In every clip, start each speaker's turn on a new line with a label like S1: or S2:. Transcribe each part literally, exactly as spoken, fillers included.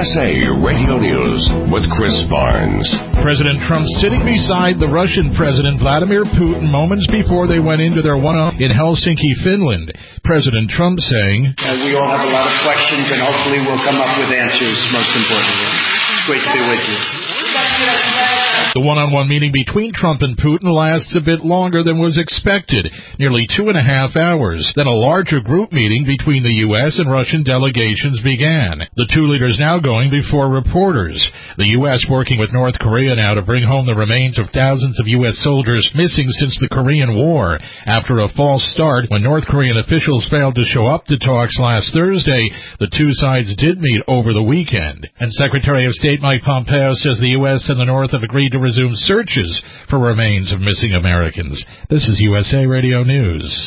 S1: S A Radio News with Chris Barnes.
S2: President Trump sitting beside the Russian President Vladimir Putin moments before they went into their one-off in Helsinki, Finland. President Trump saying,
S3: uh, we all have a lot of questions, and hopefully we'll come up with answers, most importantly. It's great to be with you.
S2: The one-on-one meeting between Trump and Putin lasts a bit longer than was expected, nearly two and a half hours. Then a larger group meeting between the U S and Russian delegations began. The two leaders now going before reporters. The U S working with North Korea now to bring home the remains of thousands of U S soldiers missing since the Korean War. After a false start, when North Korean officials failed to show up to talks last Thursday, the two sides did meet over the weekend. And Secretary of State Mike Pompeo says the U S and the North have agreed to resume searches for remains of missing Americans. This is U S A Radio News.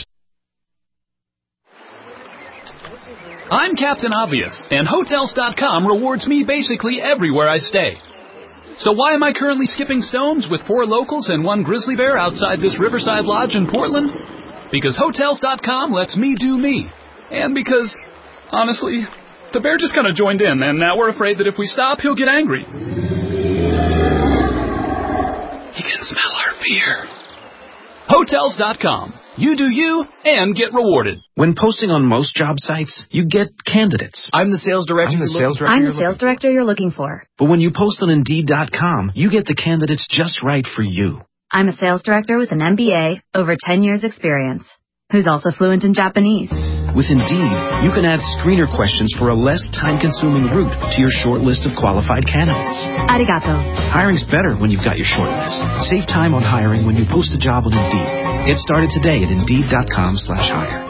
S4: I'm Captain Obvious, and Hotels dot com rewards me basically everywhere I stay. So why am I currently skipping stones with four locals and one grizzly bear outside this Riverside Lodge in Portland? Because Hotels dot com lets me do me. And because, honestly, the bear just kind of joined in, and now we're afraid that if we stop, he'll get angry. He can smell our beer. Hotels dot com. You do you and get rewarded.
S5: When posting on most job sites, you get candidates.
S6: I'm the sales director.
S5: I'm the sales director.
S7: I'm the sales director you're looking for.
S5: But when you post on Indeed dot com, you get the candidates just right for you.
S7: I'm a sales director with an M B A, over ten years experience, who's also fluent in Japanese.
S5: With Indeed, you can add screener questions for a less time-consuming route to your short list of qualified candidates.
S7: Arigato.
S5: Hiring's better when you've got your short list. Save time on hiring when you post a job on Indeed. Get started today at Indeed dot com slash hire.